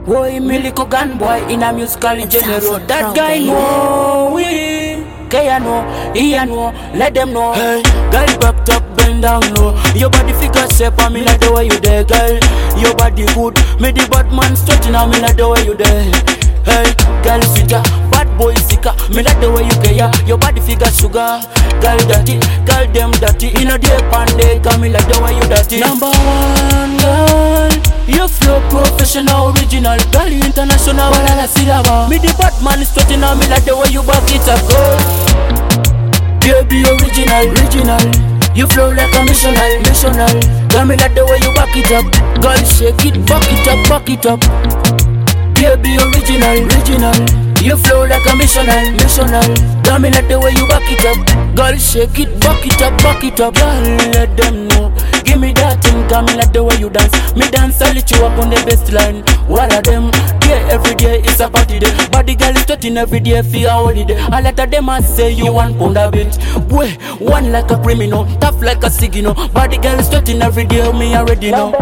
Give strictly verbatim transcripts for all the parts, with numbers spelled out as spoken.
Boy, me little gun boy in a musical general. That guy know we. Kaya know, he a know, let them know. Hey, girl, back up, bend down low. Your body figure shape, I me like the way you there, girl. Your body good, me the bad man stretching, I me like the way you there. Hey, girl, sweeter, bad boy sicker, me like the way you care. Your body figure sugar, girl dirty, girl them dirty. In a day pandey, come me like the way you dirty. Number one girl, you flow professional, original, girl you international. Wala la silaba. Me the bad man stretching, I me like the way you back it up, girl. Baby original, original. You flow like a missionary, missionary. Tell me like the way you back it up. Girl shake it, back it up, back it up. Baby original, original. You flow like a missionary, missionary. Tell me like the way you back it up. Girl shake it, back it up, back it up. Girl let them know. Give me that thing, tell me like the way you dance. Me dance, I lit you up on the best line. What are them? Yeah, every day is a party day. But the girl is starting every day for a holiday. A lot of them I say you one pound a bit. Boy, one like a criminal, tough like a signal. But the girl is starting every day, me already know.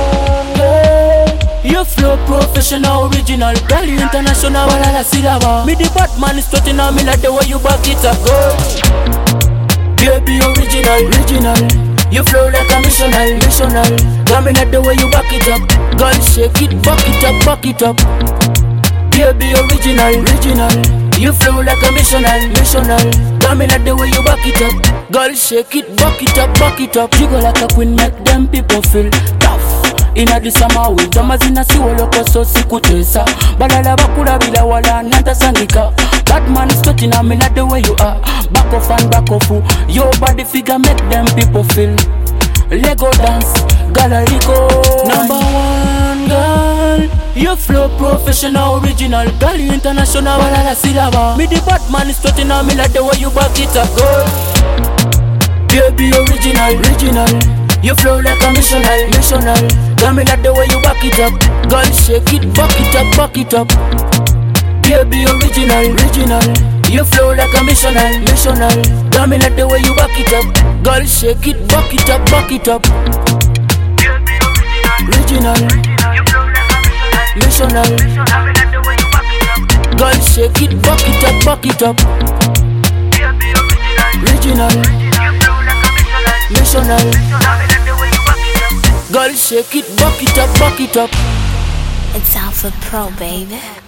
You flow professional, original. Girl you international, wala la silaba. Me the bad man is starting on me like the way you back it up, girl. Baby original, original. You flow like a missionary, missionary. Tell me like the way you back it up. Girl shake it, back it up, back it up. Baby original, original. You flow like a missionary, missionary. Tell me like the way you back it up. Girl shake it, back it up, back it up. You go like a queen, make them people feel tough. Inna the summer winter mazina siwoloko so sikutesa. Balala bakula bila wala nanta sangika. Bad man is touching on me like the way you are. Back off and back off. Your body figure make them people feel. Lego dance, galerico. Number one girl, you flow professional, original. Girl you international, wala la silaba. Me the bad man is touching on me like the way you back it up, girl. Baby original, original. You flow like a missionary, missionary. Tell me like the way you back it up. Girl shake it, back it up, back it up. Baby original, original. You flow like a missionary, missionary. Tell me like the way you back it up. Girl shake it, back it up, back it up. Original, missionary. Girl shake it, back it up, back it up. Original, missionary. Girl shake it, back it up, back it up. It's Alpha Pro, baby.